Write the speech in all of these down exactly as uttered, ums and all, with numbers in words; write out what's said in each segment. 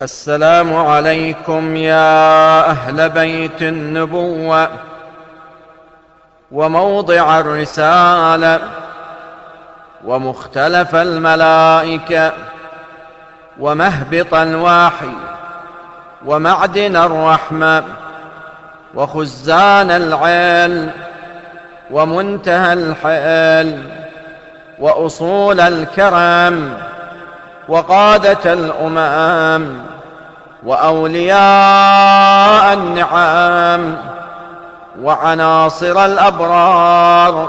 السلام عليكم يا أهل بيت النبوة وموضع الرسالة ومختلف الملائكة ومهبط الوحي ومعدن الرحمة وخزان العلم ومنتهى الحلم وأصول الكرم وقادة الأمم وأولياء النعم وعناصر الأبرار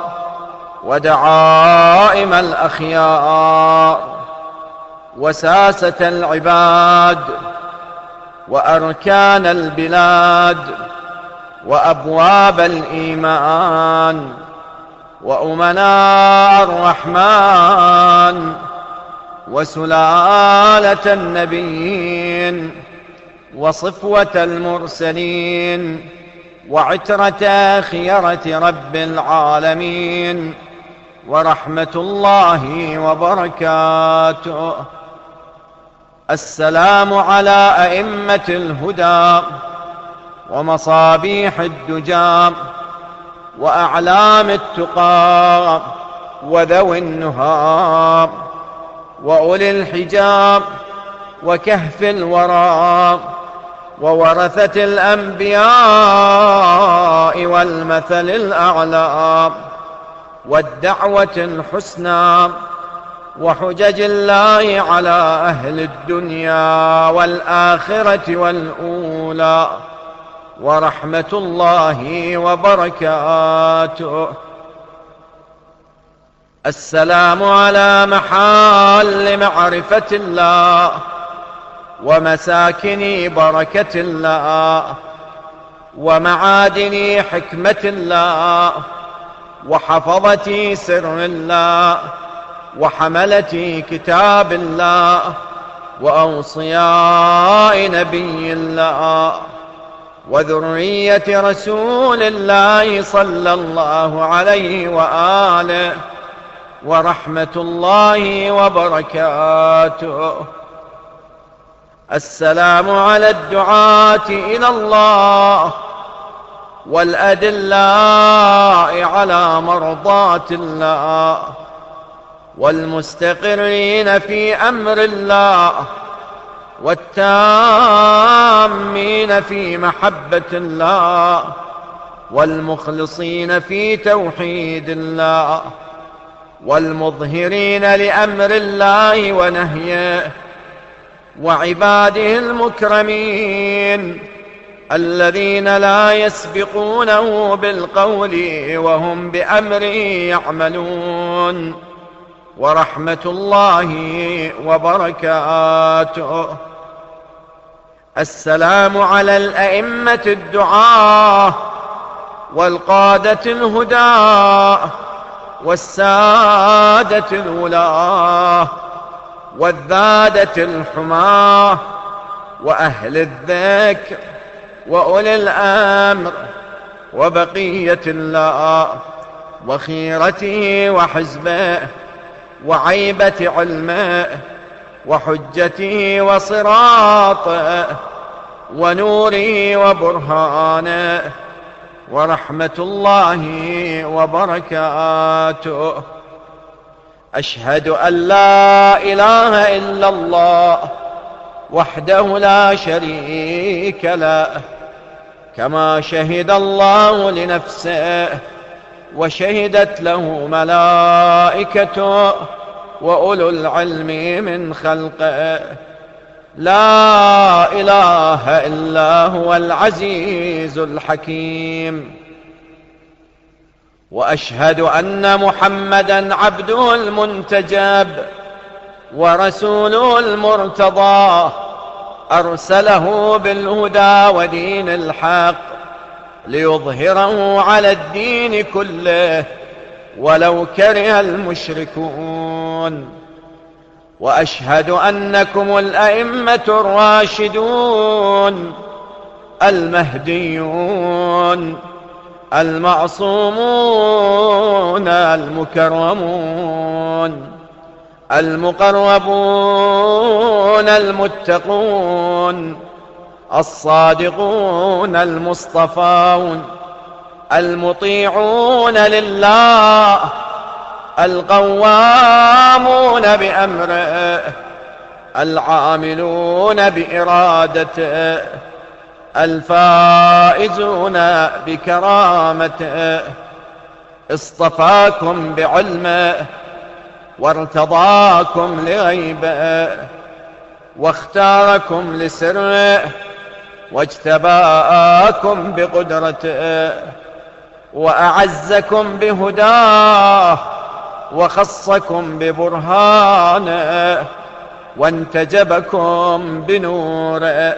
ودعائم الأخيار وساسة العباد وأركان البلاد وأبواب الإيمان وأمناء الرحمن وسلالة النبيين وصفوة المرسلين وعترة خيرة رب العالمين ورحمة الله وبركاته. السلام على أئمة الهدى ومصابيح الدجى وأعلام التقى وذوي النهى وأولي الحجاب وكهف الورى وورثة الأنبياء والمثل الأعلى والدعوة الحسنى وحجج الله على أهل الدنيا والآخرة والأولى ورحمة الله وبركاته. السلام على محال معرفة الله ومساكن بركة الله ومعادن حكمة الله وحفظة سر الله وحملة كتاب الله وأوصياء نبي الله وذرية رسول الله صلى الله عليه وآله ورحمة الله وبركاته. السلام على الدعاة إلى الله والأدلاء على مرضاة الله والمستقرين في أمر الله والتامين في محبة الله والمخلصين في توحيد الله والمظهرين لأمر الله ونهيه وعباده المكرمين الذين لا يسبقونه بالقول وهم بأمره يعملون ورحمة الله وبركاته. السلام على الأئمة الدعاة والقادة الهدى والسادة الولاة والذادة الحماة وأهل الذكر وأولي الأمر وبقية الله وخيرته وحزبه وعيبة علمه وحجته وصراطه ونوره وبرهانه ورحمة الله وبركاته. أشهد أن لا إله إلا الله وحده لا شريك له كما شهد الله لنفسه وشهدت له ملائكته وأولو العلم من خلقه. لا إله إلا هو العزيز الحكيم. وأشهد أن محمدًا عبده المنتجب ورسوله المرتضى أرسله بالهدى ودين الحق ليظهره على الدين كله ولو كره المشركون. وأشهد أنكم الأئمة الراشدون المهديون المعصومون المكرمون المقربون المتقون الصادقون المصطفون المطيعون لله القوامون بأمره العاملون بإرادته الفائزون بكرامته. اصطفاكم بعلمه وارتضاكم لغيبه واختاركم لسره واجتباكم بقدرته وأعزكم بهداه وخصكم ببرهانه وانتجبكم بنوره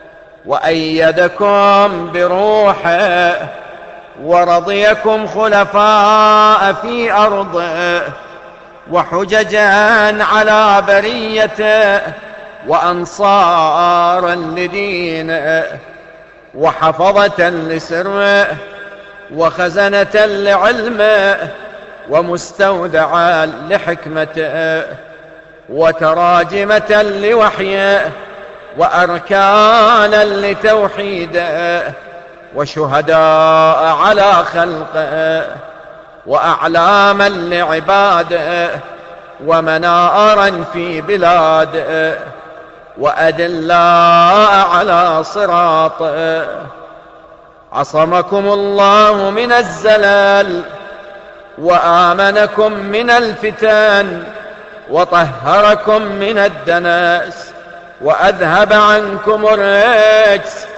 وأيدكم بروحه ورضيكم خلفاء في أرضه وحججا على بريته وأنصارا لدينه وحفظة لسره وخزنة لعلمه ومستودعا لحكمته وتراجمة لوحيه وأركانا لتوحيده وشهداء على خلقه وأعلاما لعباده ومنارا في بلاده وأدلاء على صراطه. عصمكم الله من الزلال وآمنكم من الفتن وطهركم من الدنس وأذهب عنكم الرجس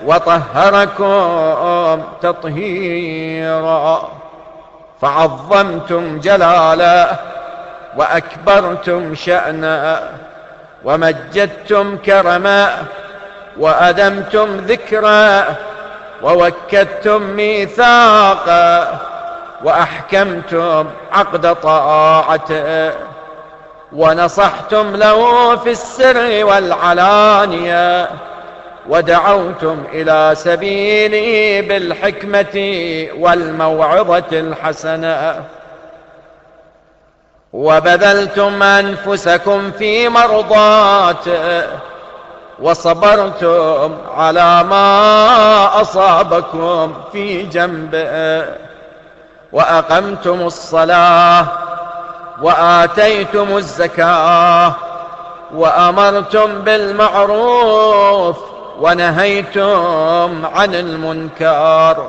وطهركم تطهيرا. فعظمتم جلاله وأكبرتم شأنه ومجدتم كرمه وأدمتم ذكره ووكدتم ميثاقه وأحكمتم عقد طاعته ونصحتم له في السر والعلانية ودعوتم إلى سبيله بالحكمة والموعظة الحسنة وبذلتم أنفسكم في مرضاته وصبرتم على ما أصابكم في جنبه وأقمتم الصلاة وآتيتم الزكاة وأمرتم بالمعروف ونهيتم عن المنكر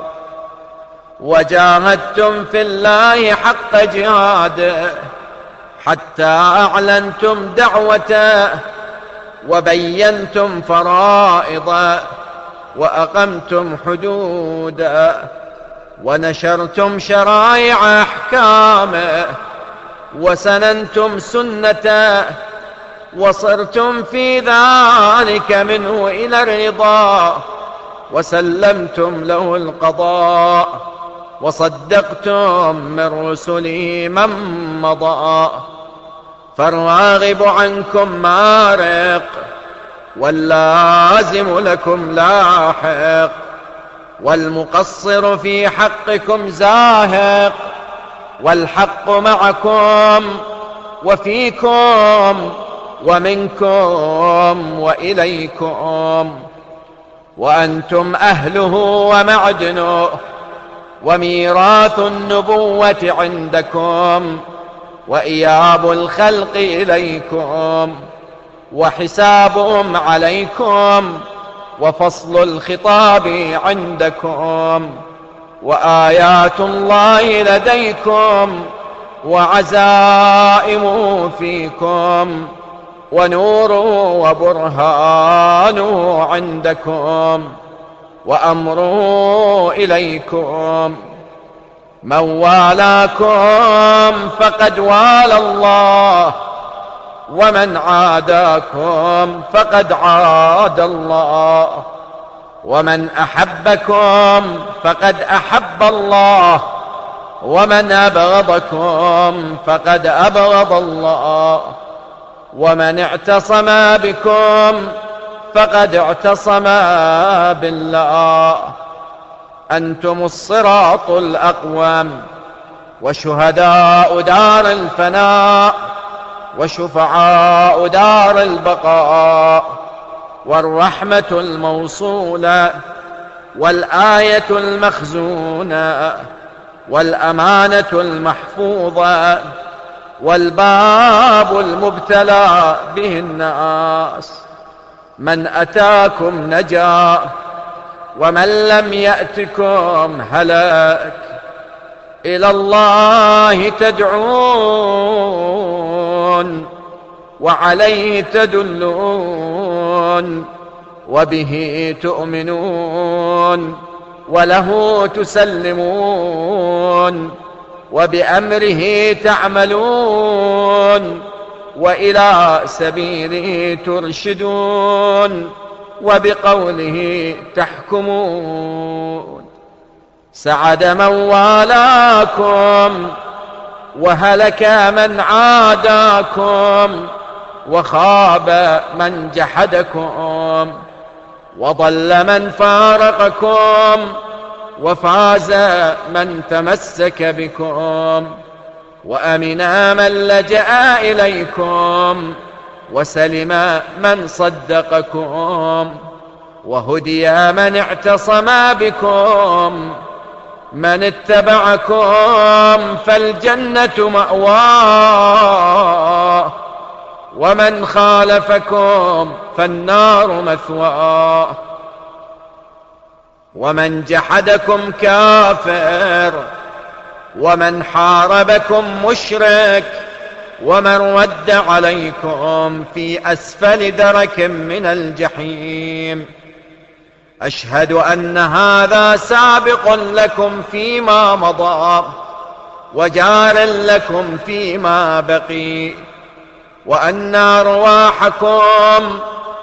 وجاهدتم في الله حق جهاده حتى أعلنتم دعوته وبينتم فرائضه وأقمتم حدوده ونشرتم شرائع أحكامه وسننتم سنته وصرتم في ذلك منه إلى الرضا وسلمتم له القضاء وصدقتم من رسله من مضى. فالراغب عنكم مارق واللازم لكم لاحق والمقصر في حقكم زاهق والحق معكم وفيكم ومنكم وإليكم وأنتم أهله ومعدنه وميراث النبوة عندكم وإياب الخلق إليكم وحسابهم عليكم وفصل الخطاب عندكم وآيات الله لديكم وعزائم فيكم ونور وبرهان عندكم وأمره إليكم. من والاكم فقد والى الله ومن عاداكم فقد عاد الله ومن أحبكم فقد أحب الله ومن أبغضكم فقد أبغض الله ومن اعتصم بكم فقد اعتصم بالله. أنتم الصراط الأقوم وشهداء دار الفناء وشفعاء دار البقاء، والرحمة الموصولة، والآية المخزونة، والأمانة المحفوظة، والباب المبتلى به الناس. من أتاكم نجا، ومن لم يأتكم هلك. إلى الله تدعون، وعليه تدلون، وبه تؤمنون، وله تسلمون، وبأمره تعملون، وإلى سبيله ترشدون، وبقوله تحكمون. سعد من والاكم، وهلك من عاداكم، وخاب من جحدكم، وضل من فارقكم، وفاز من تمسك بكم، وأمنا من لجأ إليكم، وسلم من صدقكم، وهدي من اعتصم بكم. من اتبعكم فالجنة مأواه، ومن خالفكم فالنار مثواه. ومن جحدكم كافر، ومن حاربكم مشرك، ومن رد عليكم في أسفل درك من الجحيم. أشهد أن هذا سابق لكم فيما مضى، وجار لكم فيما بقي، وأن أرواحكم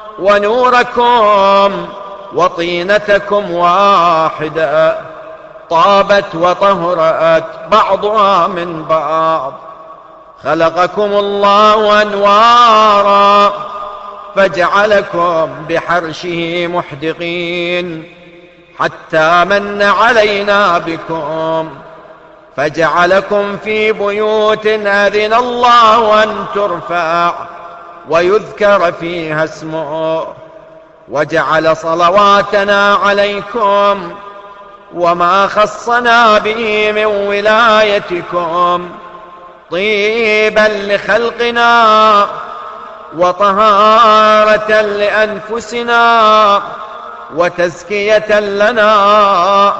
ونوركم وطينتكم واحدة، طابت وطهرت بعضها من بعض. خلقكم الله أنوارا، فجعلكم بحرشه محدقين، حتى من علينا بكم، فجعلكم في بيوت أذن الله أن ترفع ويذكر فيها اسمه، وجعل صلواتنا عليكم وما خصنا به من ولايتكم طيبا لخلقنا، وطهارة لأنفسنا، وتزكية لنا،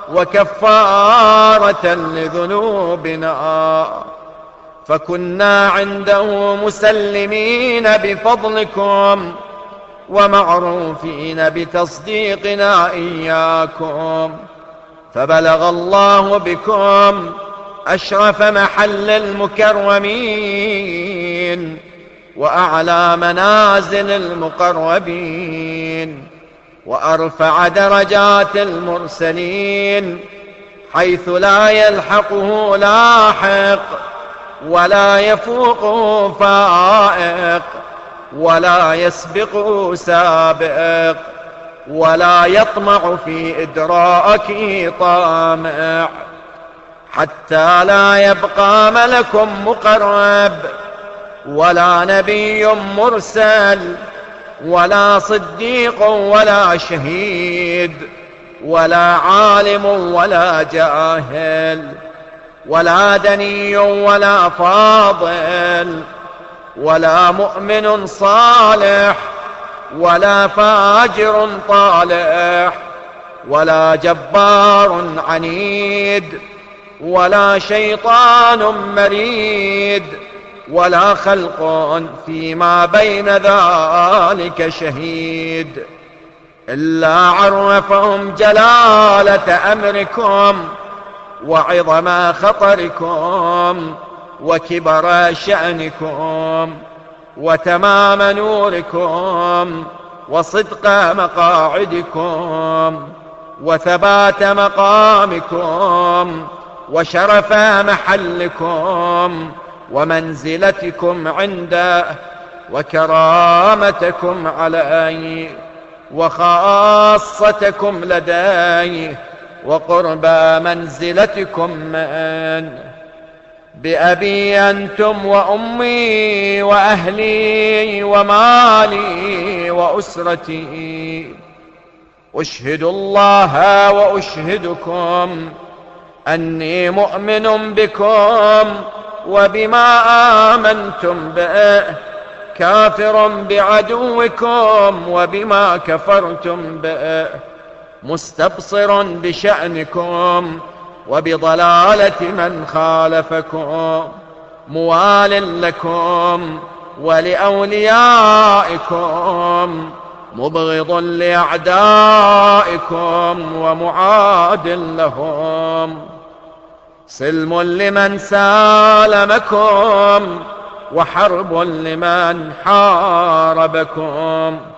وكفارة لذنوبنا. فكنا عنده مسلمين بفضلكم، ومعروفين بتصديقنا إياكم. فبلغ الله بكم أشرف محل المكرمين، وأعلى منازل المقربين، وأرفع درجات المرسلين، حيث لا يلحقه لاحق، ولا يفوقه فائق، ولا يسبقه سابق، ولا يطمع في إدراكه طامع، حتى لا يبقى ملك مقرب، ولا نبي مرسل، ولا صديق، ولا شهيد، ولا عالم، ولا جاهل، ولا دني، ولا فاضل، ولا مؤمن صالح، ولا فاجر طالح، ولا جبار عنيد، ولا شيطان مريد، ولا خلق فيما بين ذلك شهيد، إلا عرفهم جلالة أمركم، وعظم خطركم، وكبر شأنكم، وتمام نوركم، وصدق مقاعدكم، وثبات مقامكم، وشرف محلكم، ومنزلتكم عنده، وكرامتكم عليه، وخاصتكم لديه، وقرب منزلتكم منه. بأبي أنتم وأمي وأهلي ومالي وأسرتي. أشهد الله وأشهدكم أني مؤمن بكم وبما آمنتم به، كافر بعدوكم وبما كفرتم به، مستبصر بشأنكم وبضلالة من خالفكم، موال لكم ولأوليائكم، مبغض لأعدائكم ومعاد لهم، سلم لمن سالمكم وحرب لمن حاربكم،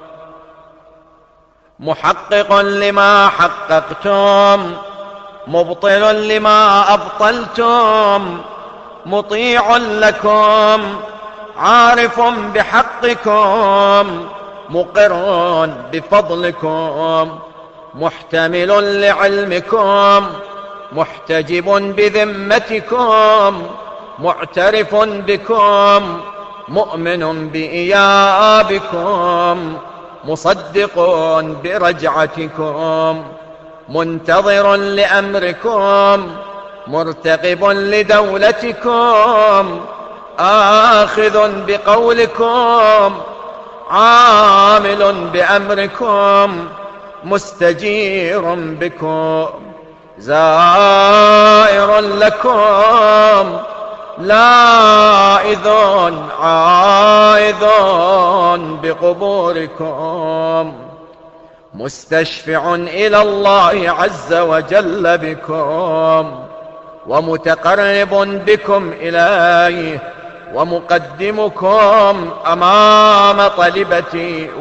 محقق لما حققتم، مبطل لما أبطلتم، مطيع لكم، عارف بحقكم، مقر بفضلكم، محتمل لعلمكم، محتجب بذمتكم، معترف بكم، مؤمن بإيابكم، مصدق برجعتكم، منتظر لأمركم، مرتقب لدولتكم، آخذ بقولكم، عامل بأمركم، مستجير بكم، زائر لكم، لائذ عائذ بقبوركم، مستشفع إلى الله عز وجل بكم، ومتقرب بكم إليه، ومقدمكم أمام طلبتي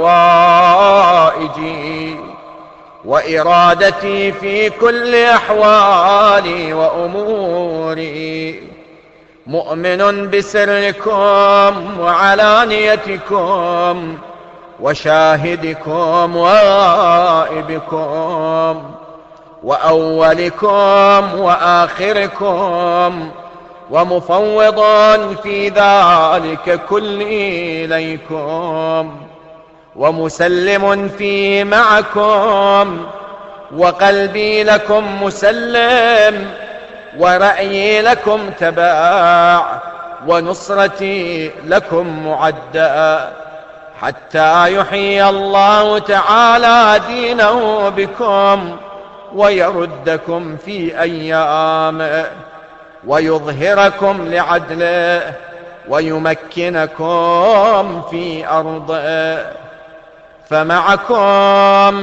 وحوائجي وإرادتي في كل أحوالي وأموري، مؤمن بسركم وعلانيتكم وشاهدكم وغائبكم وأولكم وآخركم، ومفوض في ذلك كل إليكم، ومسلم في معكم، وقلبي لكم مسلم، ورأيي لكم تباع، ونصرتي لكم معدى، حتى يحيي الله تعالى دينه بكم ويردكم في أيامه، ويظهركم لعدله، ويمكنكم في أرضه. فمعكم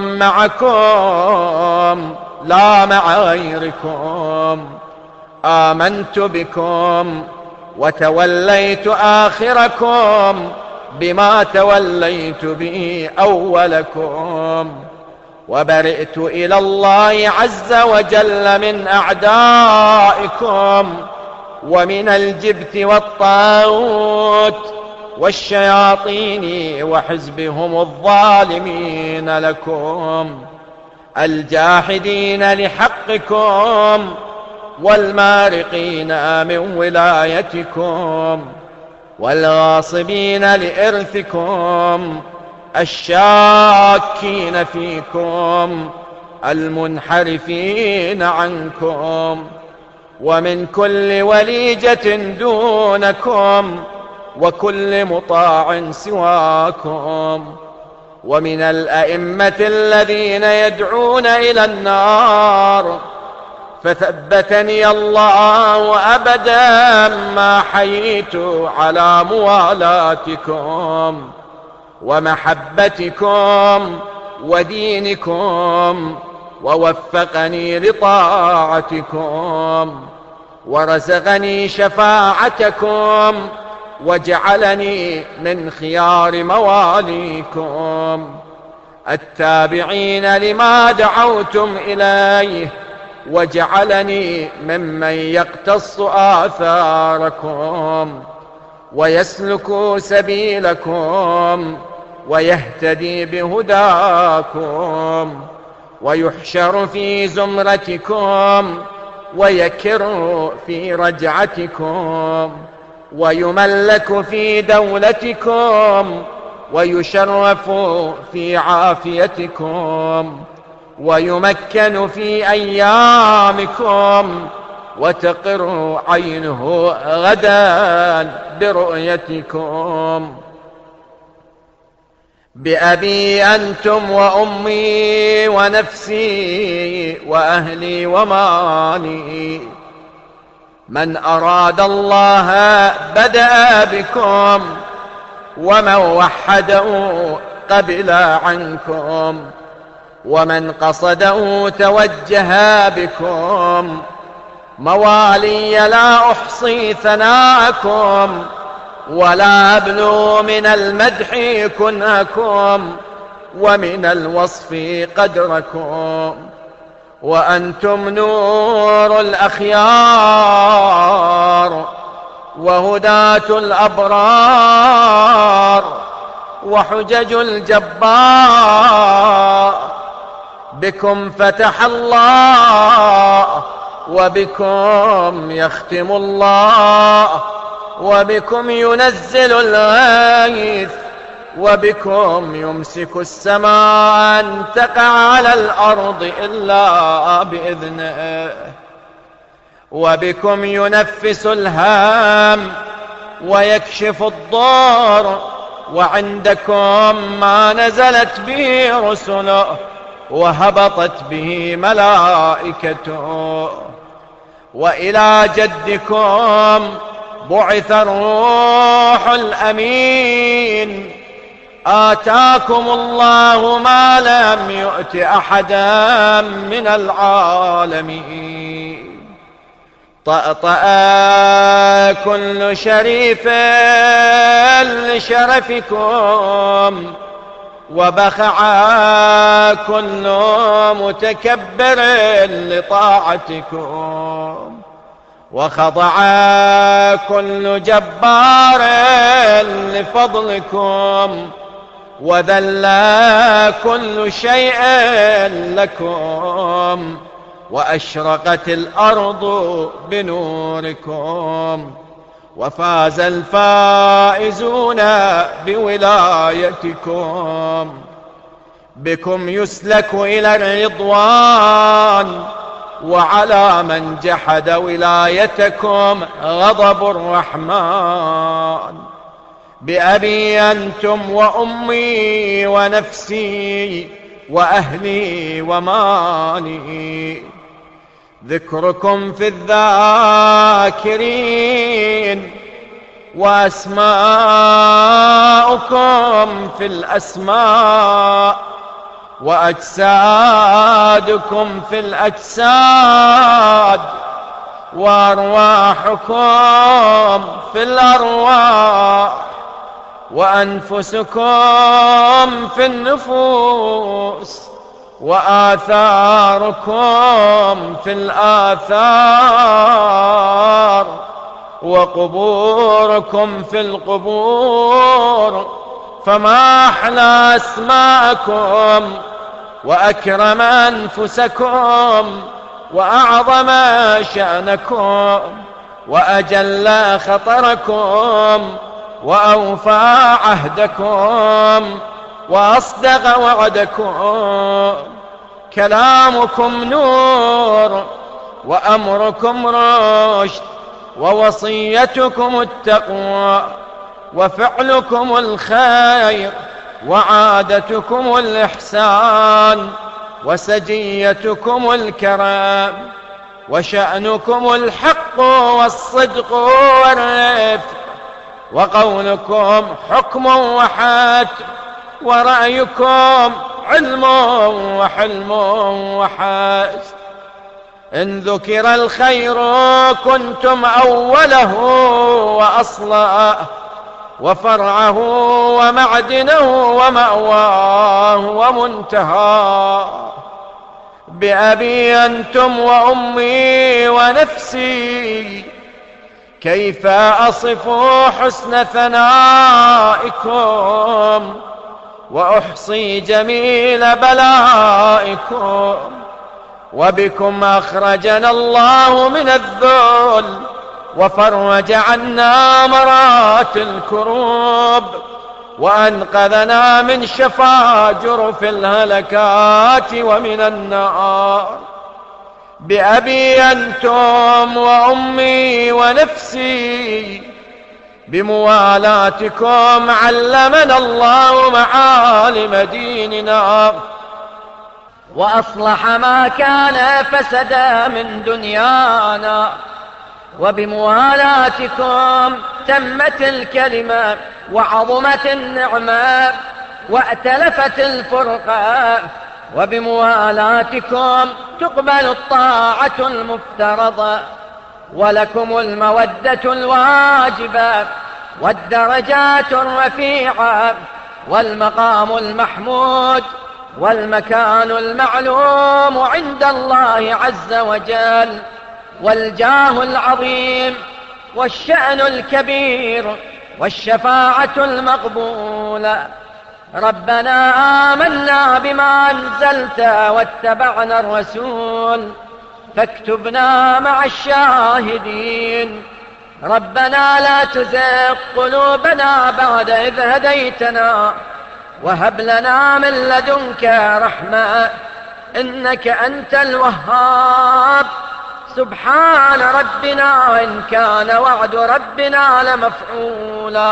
معكم لا مع غيركم. آمنت بكم وتوليت آخركم بما توليت به أولكم، وبرئت إلى الله عز وجل من أعدائكم ومن الجبت والطاغوت والشياطين وحزبهم الظالمين لكم، الجاحدين لحقكم والمارقين من ولايتكم، والغاصبين لإرثكم، الشاكين فيكم، المنحرفين عنكم، ومن كل وليجة دونكم، وكل مطاع سواكم، ومن الأئمة الذين يدعون إلى النار، فثبتني الله أبدا ما حييت على موالاتكم ومحبتكم ودينكم، ووفقني لطاعتكم، ورزقني شفاعتكم، وجعلني من خيار مواليكم التابعين لما دعوتم إليه، وجعلني ممن يقتص آثاركم ويسلك سبيلكم ويهتدي بهداكم، ويحشر في زمرتكم ويكر في رجعتكم، ويملك في دولتكم، ويشرف في عافيتكم، ويمكن في أيامكم، وتقر عينه غدا برؤيتكم. بأبي أنتم وأمي ونفسي وأهلي ومالي، من أراد الله بدأ بكم، ومن وحده قبل عنكم، ومن قصده توجه بكم. موالي لا أحصي ثناءكم، ولا أبلو من المدح كنهكم، ومن الوصف قدركم. وأنتم نور الأخيار، وهداة الأبرار، وحجج الجبار. بكم فتح الله، وبكم يختم الله، وبكم ينزل الغيث، وبكم يمسك السماء أن تقع على الأرض إلا بإذنه، وبكم ينفس الهام ويكشف الضر، وعندكم ما نزلت به رسله وهبطت به ملائكته. وإلى جدكم بعث الروح الأمين، آتاكم الله ما لم يؤت أحدا من العالمين. طأطأ كل شريف لشرفكم، وبخع كل متكبر لطاعتكم، وخضع كل جبار لفضلكم، وذل كل شيء لكم، وأشرقت الأرض بنوركم، وفاز الفائزون بولايتكم. بكم يسلك إلى الرضوان، وعلى من جحد ولايتكم غضب الرحمن. بأبي أنتم وأمي ونفسي وأهلي ومالي، ذكركم في الذاكرين، وأسماؤكم في الأسماء، وأجسادكم في الأجساد، وأرواحكم في الأرواح، وأنفسكم في النفوس، وآثاركم في الآثار، وقبوركم في القبور. فما أحلى أسماءكم، وأكرم أنفسكم، وأعظم شأنكم، وأجل خطركم، وأوفى عهدكم، وأصدق وعدكم. كلامكم نور، وأمركم رشد، ووصيتكم التقوى، وفعلكم الخير، وعادتكم الإحسان، وسجيتكم الكرام، وشأنكم الحق والصدق والرفق، وقولكم حكم وحاتم، ورأيكم علم وحلم وحسن. إن ذكر الخير كنتم أوله وأصله، وفرعه ومعدنه ومأواه ومنتهاه. بأبي أنتم وأمي ونفسي، كيف أصف حسن ثنائكم، وأحصي جميل بلائكم. وبكم أخرجنا الله من الذل وفرج عنا مرات الكروب، وأنقذنا من شفاجر في الهلكات ومن النار. بأبي أنتم وأمي ونفسي بموالاتكم علمنا الله معالم ديننا، وأصلح ما كان فسد من دنيانا، وبموالاتكم تمت الكلمة وعظمت النعمة وأتلفت الفرقة، وبموالاتكم تقبل الطاعة المفترضة، ولكم المودة الواجبة والدرجات الرفيعة والمقام المحمود والمكان المعلوم عند الله عز وجل، والجاه العظيم والشأن الكبير والشفاعة المقبولة. ربنا آمنا بما أنزلت واتبعنا الرسول فاكتبنا مع الشاهدين. ربنا لا تزغ قلوبنا بعد إذ هديتنا وهب لنا من لدنك رحمة إنك أنت الوهاب. سبحان ربنا إن كان وعد ربنا لمفعولا.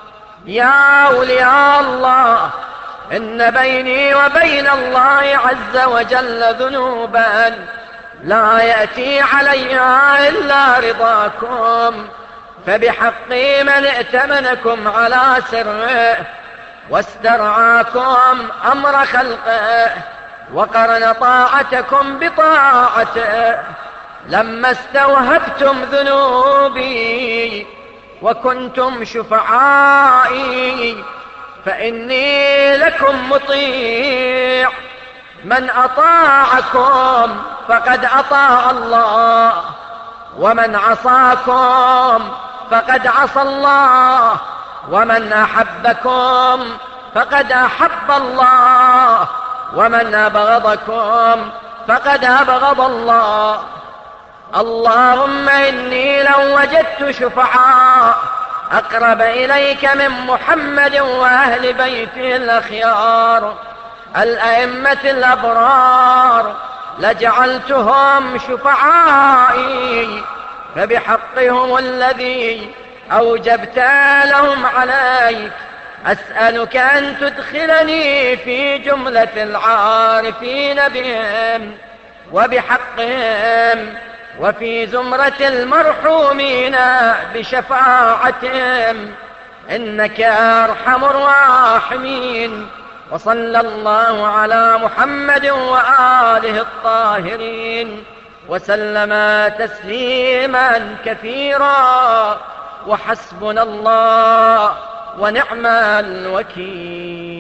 يا أولياء الله، إن بيني وبين الله عز وجل ذنوبا لا يأتي عليها إلا رضاكم، فبحق من ائتمنكم على سره واسترعاكم أمر خلقه وقرن طاعتكم بطاعته، لما استوهبتم ذنوبي وكنتم شفعائي فإني لكم مطيع. من أطاعكم فقد أطاع الله، ومن عصاكم فقد عصى الله، ومن أحبكم فقد أحب الله، ومن أبغضكم فقد أبغض الله. اللهم إني لو وجدت شفعاء أقرب إليك من محمد وأهل بيته الأخيار الأئمة الأبرار لجعلتهم شفعائي، فبحقهم الذي أوجبت لهم عليك أسألك أن تدخلني في جملة العارفين بهم وبحقهم، وفي زمرة المرحومين بشفاعتهم، إنك أرحم الراحمين. وصلى الله على محمد وآله الطاهرين وسلم تسليما كثيرا، وحسبنا الله ونعم الوكيل.